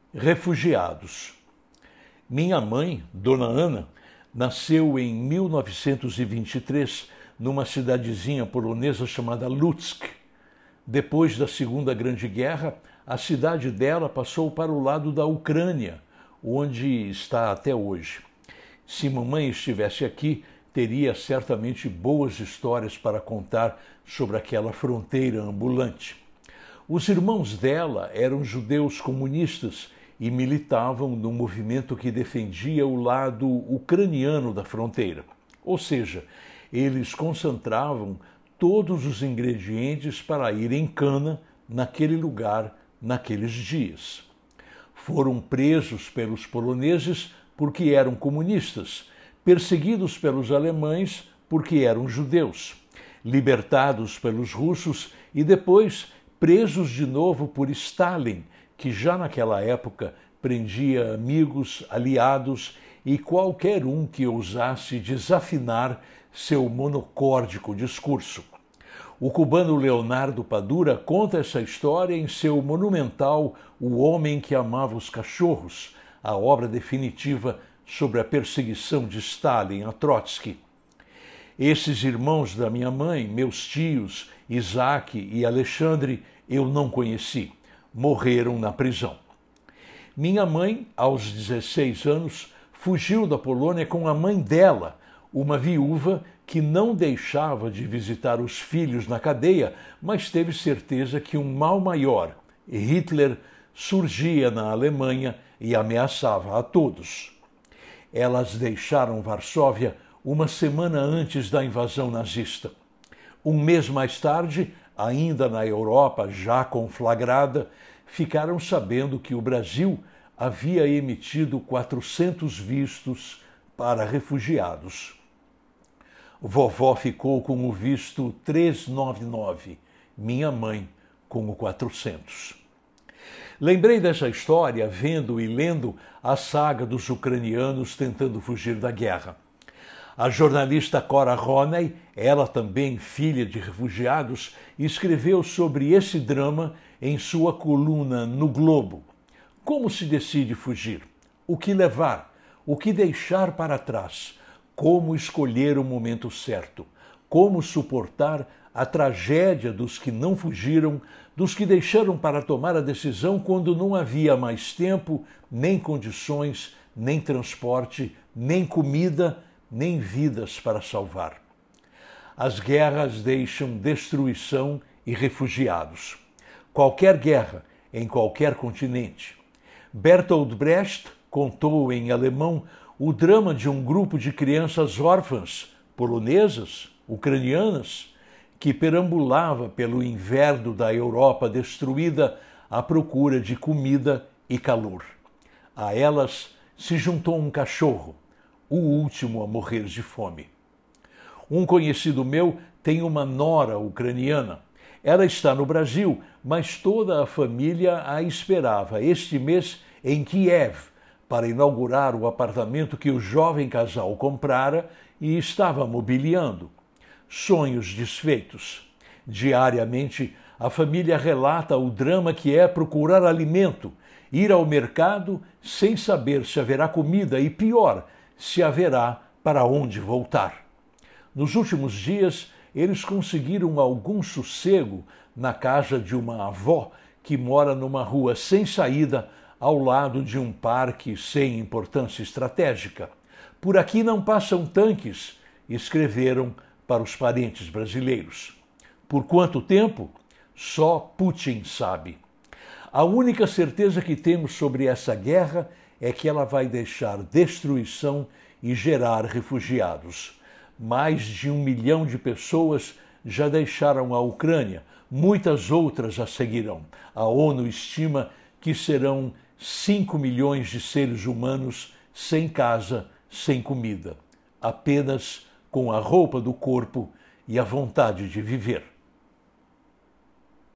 Refugiados. Minha mãe, Dona Ana, nasceu em 1923 numa cidadezinha polonesa chamada Lutsk. Depois da Segunda Grande Guerra, a cidade dela passou para o lado da Ucrânia, onde está até hoje. Se mamãe estivesse aqui, teria certamente boas histórias para contar sobre aquela fronteira ambulante. Os irmãos dela eram judeus comunistas e militavam no movimento que defendia o lado ucraniano da fronteira. Ou seja, eles concentravam todos os ingredientes para ir em cana naquele lugar, naqueles dias. Foram presos pelos poloneses porque eram comunistas, perseguidos pelos alemães porque eram judeus, libertados pelos russos e depois presos de novo por Stalin, que já naquela época prendia amigos, aliados e qualquer um que ousasse desafinar seu monocórdico discurso. O cubano Leonardo Padura conta essa história em seu monumental O Homem que Amava os Cachorros, a obra definitiva sobre a perseguição de Stalin a Trotsky. Esses irmãos da minha mãe, meus tios, Isaac e Alexandre, eu não conheci. Morreram na prisão. Minha mãe, aos 16 anos, fugiu da Polônia com a mãe dela, uma viúva que não deixava de visitar os filhos na cadeia, mas teve certeza que um mal maior, Hitler, surgia na Alemanha e ameaçava a todos. Elas deixaram Varsóvia uma semana antes da invasão nazista. Um mês mais tarde, ainda na Europa, já conflagrada, ficaram sabendo que o Brasil havia emitido 400 vistos para refugiados. Vovó ficou com o visto 399, minha mãe com o 400. Lembrei dessa história vendo e lendo a saga dos ucranianos tentando fugir da guerra. A jornalista Cora Roney, ela também filha de refugiados, escreveu sobre esse drama em sua coluna no Globo. Como se decide fugir? O que levar? O que deixar para trás? Como escolher o momento certo? Como suportar a tragédia dos que não fugiram, dos que deixaram para tomar a decisão quando não havia mais tempo, nem condições, nem transporte, nem comida, nem vidas para salvar. As guerras deixam destruição e refugiados. Qualquer guerra, em qualquer continente. Bertolt Brecht contou em alemão o drama de um grupo de crianças órfãs, polonesas, ucranianas, que perambulava pelo inverno da Europa destruída à procura de comida e calor. A elas se juntou um cachorro, o último a morrer de fome. Um conhecido meu tem uma nora ucraniana. Ela está no Brasil, mas toda a família a esperava este mês em Kiev para inaugurar o apartamento que o jovem casal comprara e estava mobiliando. Sonhos desfeitos. Diariamente, a família relata o drama que é procurar alimento, ir ao mercado sem saber se haverá comida e, pior, se haverá para onde voltar. Nos últimos dias, eles conseguiram algum sossego na casa de uma avó que mora numa rua sem saída, ao lado de um parque sem importância estratégica. Por aqui não passam tanques, escreveram para os parentes brasileiros. Por quanto tempo? Só Putin sabe. A única certeza que temos sobre essa guerra é que ela vai deixar destruição e gerar refugiados. Mais de 1 milhão de pessoas já deixaram a Ucrânia, muitas outras a seguirão. A ONU estima que serão 5 milhões de seres humanos sem casa, sem comida, apenas com a roupa do corpo e a vontade de viver.